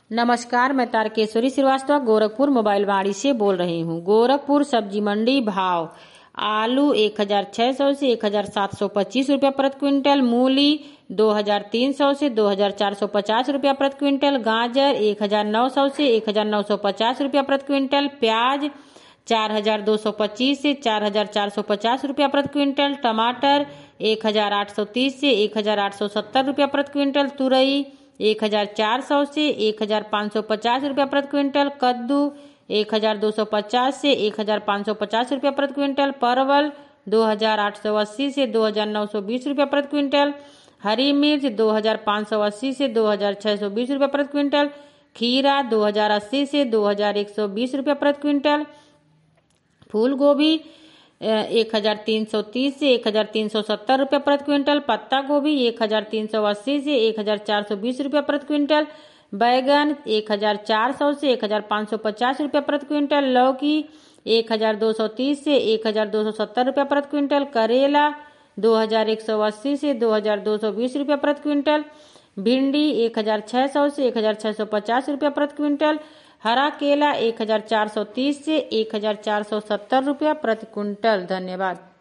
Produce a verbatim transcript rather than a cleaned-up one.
नमस्कार, मैं तारकेश्वरी श्रीवास्तव गोरखपुर मोबाइल वाणी से बोल रही हूँ। गोरखपुर सब्जी मंडी भाव: आलू एक हजार छह सौ से एक हजार सात सौ पच्चीस रुपया प्रति क्विंटल, मूली दो हजार तीन सौ से दो हजार चार सौ पचास रुपया प्रति क्विंटल, गाजर एक हजार नौ सौ से एक हजार नौ सौ पचास रुपया प्रति क्विंटल, प्याज चार हजार दो सौ पच्चीस से चार हजार चार सौ पचास रुपया प्रति क्विंटल, टमाटर एक हजार आठ सौ तीस से एक हजार आठ सौ सत्तर रुपया प्रति क्विंटल, तुरई एक हजार चार सौ से एक हजार पाँच सौ पचास रुपया प्रति क्विंटल, कद्दू एक हजार दो सौ पचास से एक हजार पाँच सौ पचास रुपया प्रति क्विंटल, परवल दो हजार आठ सौ अस्सी से दो हजार नौ सौ बीस रुपया प्रति क्विंटल, हरी मिर्च दो हजार पाँच सौ अस्सी से दो हजार छह सौ बीस रुपया प्रति क्विंटल, खीरा दो हजार अस्सी से दो हजार एक सौ बीस रुपया प्रति क्विंटल, फूल गोभी एक हजार तीन सौ तीस से एक हजार तीन सौ सत्तर रुपया प्रति क्विंटल, पत्ता गोभी एक हजार तीन सौ अस्सी से एक हजार चार सौ बीस रुपया प्रति क्विंटल, बैगन एक हजार चार सौ से एक हजार पाँच सौ पचास रुपया प्रति क्विंटल, लौकी एक हजार दो सौ तीस से एक हजार दो सौ सत्तर रुपया प्रति क्विंटल, करेला दो हजार एक सौ अस्सी से दो हजार दो सौ बीस रुपया प्रति क्विंटल, भिंडी एक हजार छह सौ से एक हजार छह सौ पचास रुपया प्रति क्विंटल, हरा केला एक हजार चार सौ तीस से एक हजार चार सौ सत्तर रुपया प्रति क्विंटल। धन्यवाद।